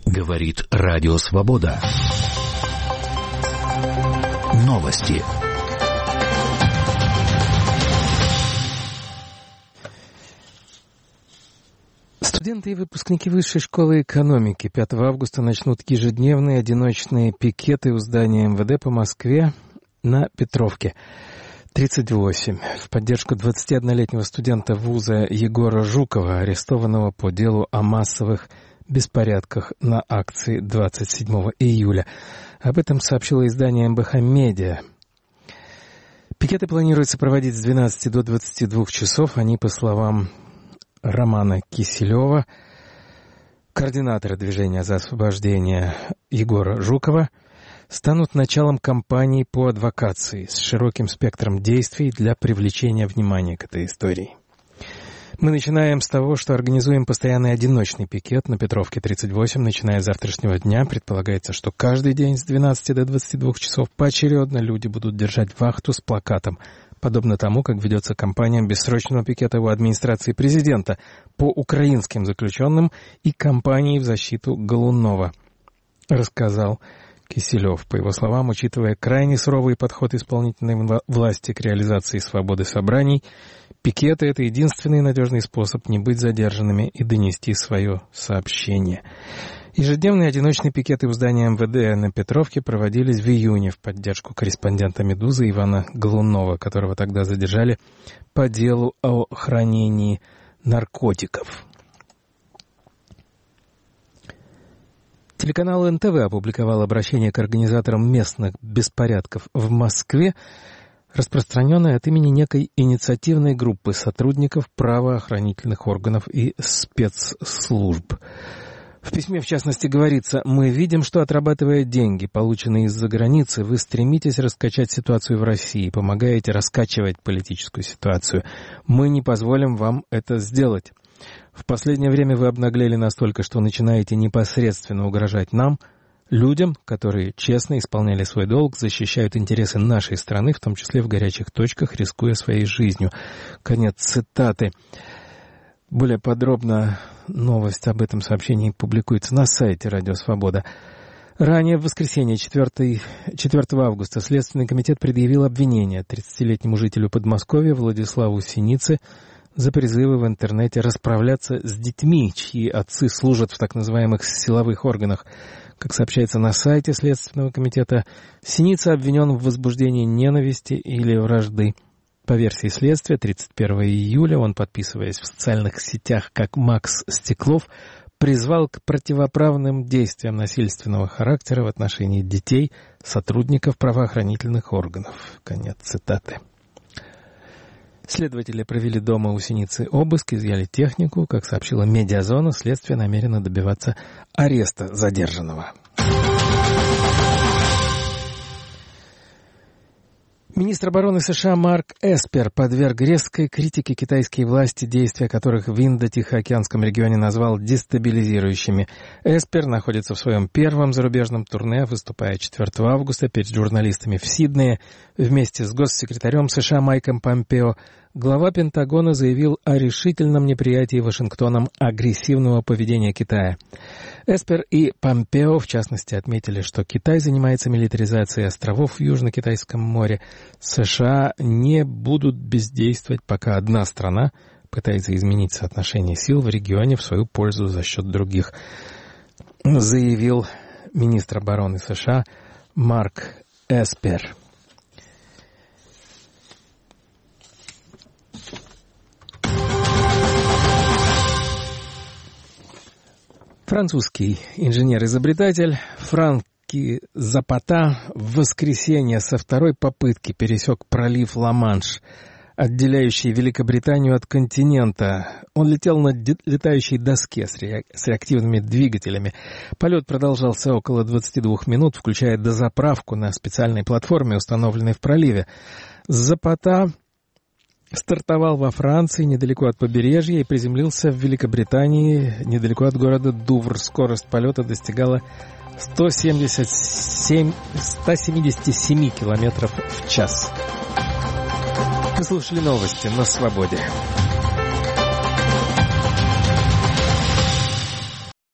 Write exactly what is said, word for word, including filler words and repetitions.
Говорит Радио Свобода. Новости. Студенты и выпускники Высшей школы экономики пятого августа начнут ежедневные одиночные пикеты у здания эм вэ дэ по Москве на Петровке, тридцать восемь, в поддержку двадцатиоднолетнего студента вуза Егора Жукова, арестованного по делу о массовых беспорядках на акции двадцать седьмого июля. Об этом сообщило издание эм бэ ха Медиа. Пикеты планируется проводить с двенадцати до двадцати двух часов. Они, по словам Романа Киселева, координатора движения за освобождение Егора Жукова, станут началом кампании по адвокации с широким спектром действий для привлечения внимания к этой истории. Мы начинаем с того, что организуем постоянный одиночный пикет на Петровке тридцать восемь, начиная с завтрашнего дня. Предполагается, что каждый день с двенадцати до двадцати двух часов поочередно люди будут держать вахту с плакатом, подобно тому, как ведется кампания бессрочного пикета у администрации президента по украинским заключенным и кампании в защиту Голунова, рассказал Киселев. По его словам, учитывая крайне суровый подход исполнительной власти к реализации свободы собраний, пикеты — это единственный надежный способ не быть задержанными и донести свое сообщение. Ежедневные одиночные пикеты у здания эм вэ дэ на Петровке проводились в июне в поддержку корреспондента «Медузы» Ивана Голунова, которого тогда задержали по делу о хранении наркотиков. Телеканал эн тэ вэ опубликовал обращение к организаторам местных беспорядков в Москве, распространенное от имени некой инициативной группы сотрудников правоохранительных органов и спецслужб. В письме, в частности, говорится: «Мы видим, что, отрабатывая деньги, полученные из-за границы, вы стремитесь раскачать ситуацию в России, помогаете раскачивать политическую ситуацию. Мы не позволим вам это сделать. В последнее время вы обнаглели настолько, что начинаете непосредственно угрожать нам, людям, которые честно исполняли свой долг, защищают интересы нашей страны, в том числе в горячих точках, рискуя своей жизнью». Конец цитаты. Более подробно новость об этом сообщении публикуется на сайте «Радио Свобода». Ранее, в воскресенье, четвёртого августа, Следственный комитет предъявил обвинение тридцатилетнему жителю Подмосковья Владиславу Синице за призывы в интернете расправляться с детьми, чьи отцы служат в так называемых силовых органах. Как сообщается на сайте Следственного комитета, Синица обвинен в возбуждении ненависти или вражды. По версии следствия, тридцать первого июля он, подписываясь в социальных сетях как Макс Стеклов, призвал к противоправным действиям насильственного характера в отношении детей, сотрудников правоохранительных органов. Конец цитаты. Следователи провели дома у Синицы обыск, изъяли технику. Как сообщила Медиазона, следствие намерено добиваться ареста задержанного. Министр обороны США Марк Эспер подверг резкой критике китайские власти, действия которых в Индо-Тихоокеанском регионе назвал дестабилизирующими. Эспер находится в своем первом зарубежном турне, выступая четвёртого августа перед журналистами в Сиднее вместе с госсекретарем США Майком Помпео. Глава Пентагона заявил о решительном неприятии Вашингтоном агрессивного поведения Китая. Эспер и Помпео, в частности, отметили, что Китай занимается милитаризацией островов в Южно-Китайском море. США не будут бездействовать, пока одна страна пытается изменить соотношение сил в регионе в свою пользу за счет других, заявил министр обороны США Марк Эспер. Французский инженер-изобретатель Франки Запата в воскресенье со второй попытки пересек пролив Ла-Манш, отделяющий Великобританию от континента. Он летел на летающей доске с, ре... с реактивными двигателями. Полет продолжался около двадцати двух минут, включая дозаправку на специальной платформе, установленной в проливе. Запата стартовал во Франции, недалеко от побережья, и приземлился в Великобритании, недалеко от города Дувр. Скорость полета достигала сто семьдесят семь километров в час. Вы слушали новости на Свободе.